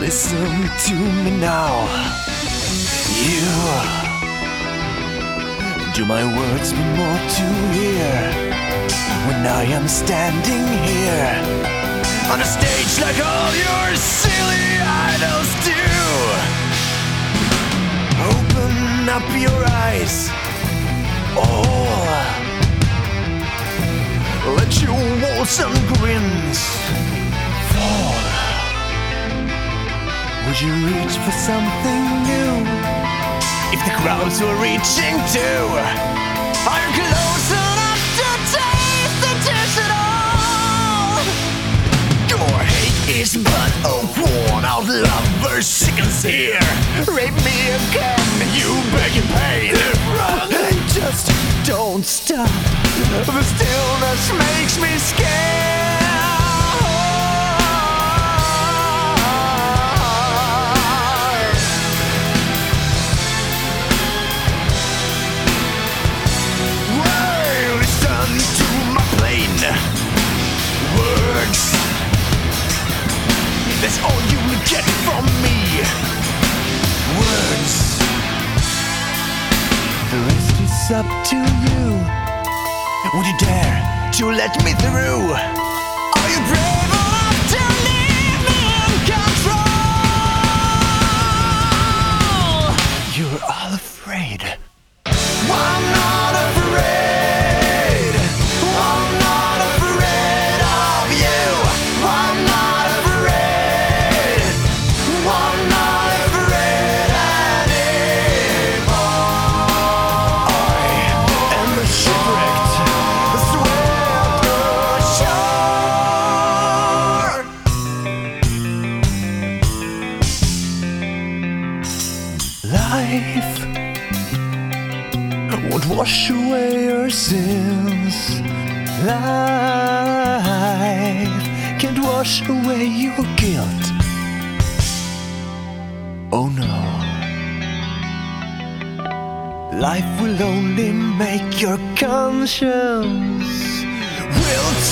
Listen to me now. You do my words mean more to hear when I am standing here on a stage like all your silly idols do? Open up your eyes, oh, let your walls and grins fall. Would you reach for something new if the crowds were reaching too? Are you close enough to taste the dish at all? Your hate is but a worn-out lover sickens here. Rape me again, you beg and pay. And just don't stop. The stillness makes me scared. Words, that's all you will get from me. Words, the rest is up to you. Would you dare to let me through? Are you brave enough to leave me in control? You're all afraid. I'm not afraid. Life won't wash away your sins. Life can't wash away your guilt. Oh no. Life will only make your conscience wilt.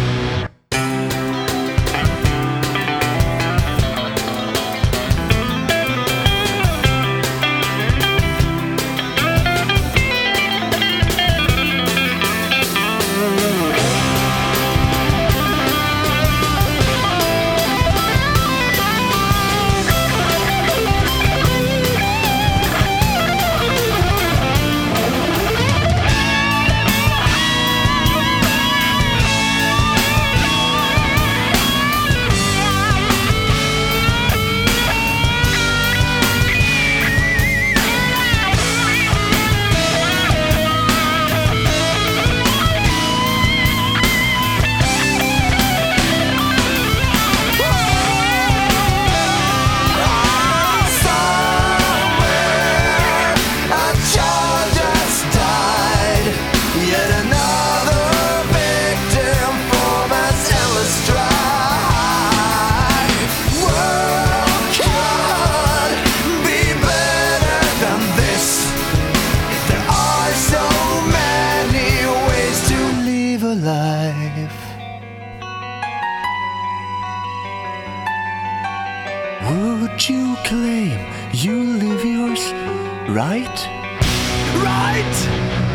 Would you claim you live yours right? Right!